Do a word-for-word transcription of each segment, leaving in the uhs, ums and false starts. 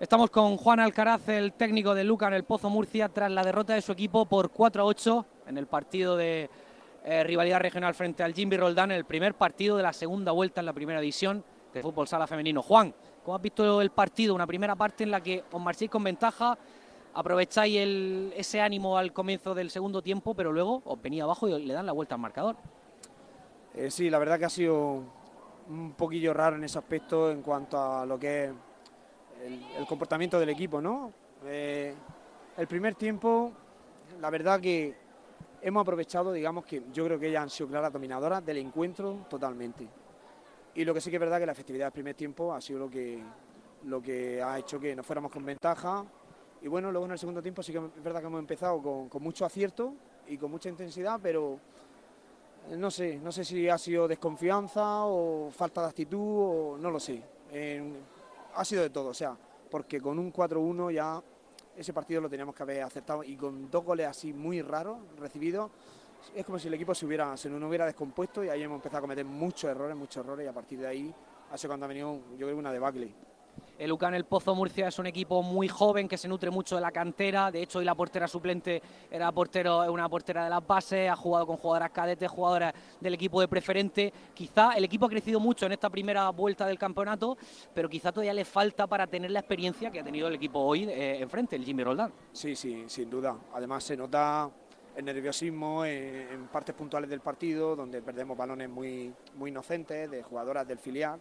Estamos con Juan Alcaraz, el técnico de Luca en el Pozo Murcia, tras la derrota de su equipo por cuatro a ocho en el partido de eh, rivalidad regional frente al Jimby Roldán, en el primer partido de la segunda vuelta en la primera división de fútbol sala femenino. Juan, ¿cómo has visto el partido? Una primera parte en la que os marcháis con ventaja, aprovecháis el, ese ánimo al comienzo del segundo tiempo, pero luego os venía abajo y le dan la vuelta al marcador. Eh, sí, la verdad que ha sido un poquillo raro en ese aspecto en cuanto a lo que es el, el comportamiento del equipo, ¿no? Eh, el primer tiempo, la verdad que hemos aprovechado, digamos que yo creo que ellas han sido claras dominadoras del encuentro totalmente. Y lo que sí que es verdad que la efectividad del primer tiempo ha sido lo que, lo que ha hecho que nos fuéramos con ventaja. Y bueno, luego en el segundo tiempo sí que es verdad que hemos empezado con, con mucho acierto y con mucha intensidad, pero no sé, no sé si ha sido desconfianza o falta de actitud o no lo sé. Eh, ha sido de todo, o sea, porque con un cuatro uno ya ese partido lo teníamos que haber acertado y con dos goles así muy raros recibidos, es como si el equipo se hubiera, se nos hubiera descompuesto y ahí hemos empezado a cometer muchos errores, muchos errores y a partir de ahí ha sido cuando ha venido, yo creo, una debacle. El Luca en el Pozo Murcia es un equipo muy joven que se nutre mucho de la cantera. De hecho, hoy la portera suplente era portero, una portera de las bases, ha jugado con jugadoras cadetes, jugadoras del equipo de preferente. Quizá el equipo ha crecido mucho en esta primera vuelta del campeonato, pero quizá todavía le falta para tener la experiencia que ha tenido el equipo hoy eh, enfrente, el Jimby Roldán. Sí, sí, sin duda. Además se nota el nerviosismo en, en partes puntuales del partido, donde perdemos balones muy, muy inocentes de jugadoras del filial,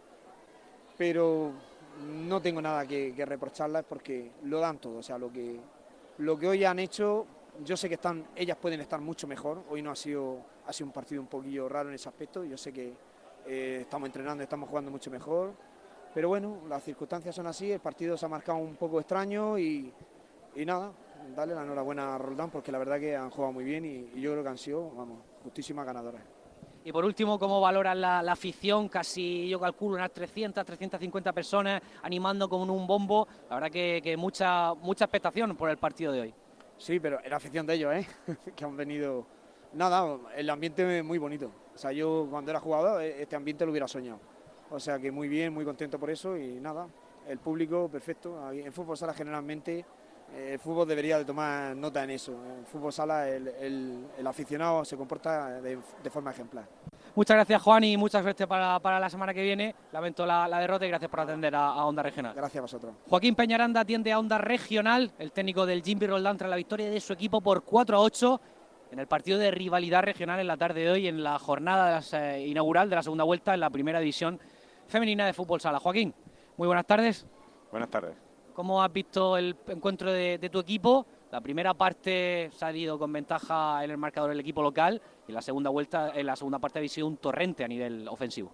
pero no tengo nada que, que reprocharlas porque lo dan todo, o sea, lo que, lo que hoy han hecho, yo sé que están, ellas pueden estar mucho mejor, hoy no ha sido, ha sido un partido un poquillo raro en ese aspecto, yo sé que eh, estamos entrenando, estamos jugando mucho mejor, pero bueno, las circunstancias son así, el partido se ha marcado un poco extraño y, y nada, darle la enhorabuena a Roldán porque la verdad que han jugado muy bien y, y yo creo que han sido, vamos, justísimas ganadoras. Y por último, ¿cómo valoras la, la afición? Casi, yo calculo, unas trescientas, trescientas cincuenta personas animando con un bombo. La verdad que, que mucha, mucha expectación por el partido de hoy. Sí, pero era afición de ellos, ¿eh? que han venido... Nada, el ambiente es muy bonito. O sea, yo cuando era jugador, este ambiente lo hubiera soñado. O sea, que muy bien, muy contento por eso y nada, el público perfecto. En fútbol sala generalmente el fútbol debería de tomar nota en eso. En fútbol sala el, el, el aficionado se comporta de, de forma ejemplar. Muchas gracias, Juan, y mucha suerte para, para la semana que viene. Lamento la, la derrota y gracias por atender a, a Onda Regional. Gracias a vosotros. Joaquín Peñaranda atiende a Onda Regional, el técnico del Jimby Roldán tras la victoria de su equipo por cuatro a ocho en el partido de rivalidad regional en la tarde de hoy, en la jornada de las, eh, inaugural de la segunda vuelta en la primera división femenina de fútbol sala. Joaquín, muy buenas tardes. Buenas tardes. ¿Cómo has visto el encuentro de, de tu equipo? La primera parte se ha ido con ventaja en el marcador del equipo local y en la segunda vuelta, en la segunda parte ha sido un torrente a nivel ofensivo.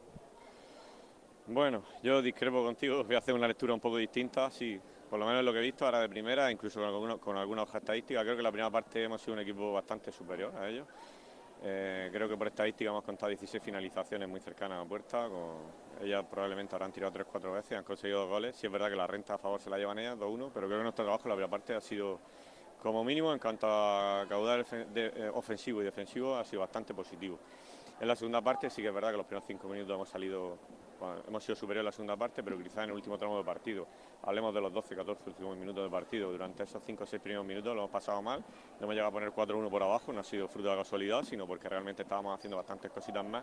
Bueno, yo discrepo contigo, voy a hacer una lectura un poco distinta, sí, por lo menos lo que he visto ahora de primera, incluso con, algunos, con alguna hoja estadística, creo que la primera parte hemos sido un equipo bastante superior a ellos. Eh, creo que por estadística hemos contado dieciséis finalizaciones muy cercanas a puerta, con ellas probablemente habrán tirado tres cuatro veces y han conseguido dos goles. Sí es verdad que la renta a favor se la llevan ellas, dos uno, pero creo que nuestro trabajo en la primera parte ha sido, como mínimo, en cuanto a caudal de, eh, ofensivo y defensivo, ha sido bastante positivo. En la segunda parte sí que es verdad que los primeros cinco minutos hemos salido, bueno, hemos sido superiores en la segunda parte, pero quizás en el último tramo de partido, hablemos de los doce catorce últimos minutos de partido, durante esos cinco o seis primeros minutos lo hemos pasado mal, no hemos llegado a poner cuatro uno por abajo, no ha sido fruto de la casualidad, sino porque realmente estábamos haciendo bastantes cositas más.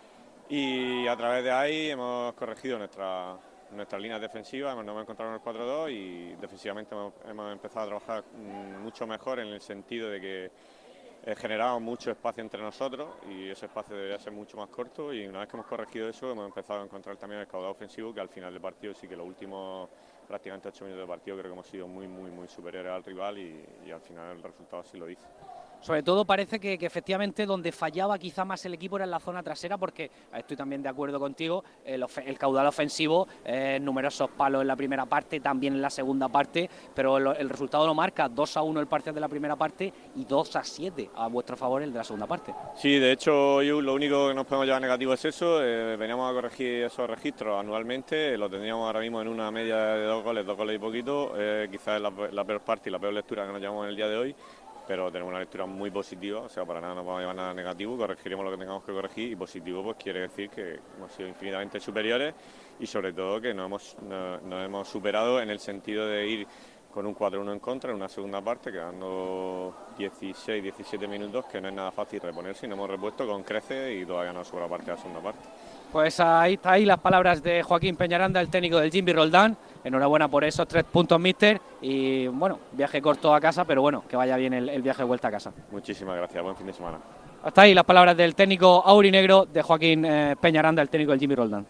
Y a través de ahí hemos corregido nuestra, nuestras líneas defensivas, nos hemos encontrado en el cuatro dos y defensivamente hemos, hemos empezado a trabajar mucho mejor en el sentido de que Eh, generamos mucho espacio entre nosotros y ese espacio debería ser mucho más corto y una vez que hemos corregido eso hemos empezado a encontrar también el caudal ofensivo que al final del partido sí que los últimos prácticamente ocho minutos de partido creo que hemos sido muy muy muy superiores al rival y, y al final el resultado así lo dice. Sobre todo parece que, que efectivamente donde fallaba quizá más el equipo era en la zona trasera, porque estoy también de acuerdo contigo, el, el caudal ofensivo, eh, numerosos palos en la primera parte, también en la segunda parte, pero el, el resultado lo marca dos a uno el parcial de la primera parte y dos a siete a vuestro favor el de la segunda parte. Sí, de hecho yo lo único que nos podemos llevar negativo es eso, eh, veníamos a corregir esos registros anualmente, lo tendríamos ahora mismo en una media de dos goles, dos goles y poquito, eh, quizás la, la peor parte y la peor lectura que nos llevamos en el día de hoy. pero tenemos una lectura muy positiva, o sea, para nada no vamos a llevar nada negativo, corregiremos lo que tengamos que corregir, y positivo pues quiere decir que hemos sido infinitamente superiores y sobre todo que nos hemos, no, nos hemos superado en el sentido de ir con un cuatro uno en contra en una segunda parte, quedando dieciséis diecisiete minutos, que no es nada fácil reponerse, y nos hemos repuesto con creces y todavía no sobra parte de la segunda parte. Pues ahí está ahí las palabras de Joaquín Peñaranda, el técnico del Jimby Roldán. Enhorabuena por esos tres puntos, míster. Y bueno, viaje corto a casa, pero bueno, que vaya bien el, el viaje de vuelta a casa. Muchísimas gracias, buen fin de semana. Hasta ahí las palabras del técnico aurinegro de Joaquín eh, Peñaranda, el técnico del Jimby Roldán.